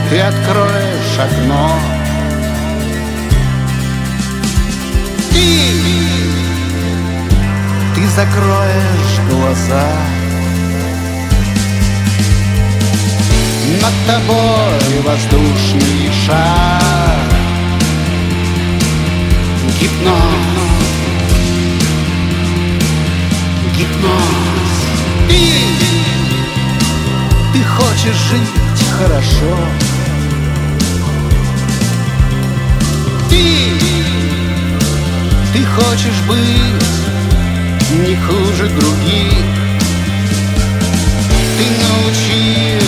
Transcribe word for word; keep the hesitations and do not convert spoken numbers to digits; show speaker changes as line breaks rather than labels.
ты откроешь окно. Ты, ты закроешь глаза. Над тобой воздушный шар. Гипноз, гипноз. Ты, ты хочешь жить хорошо. Ты, ты хочешь быть не хуже других. Ты научил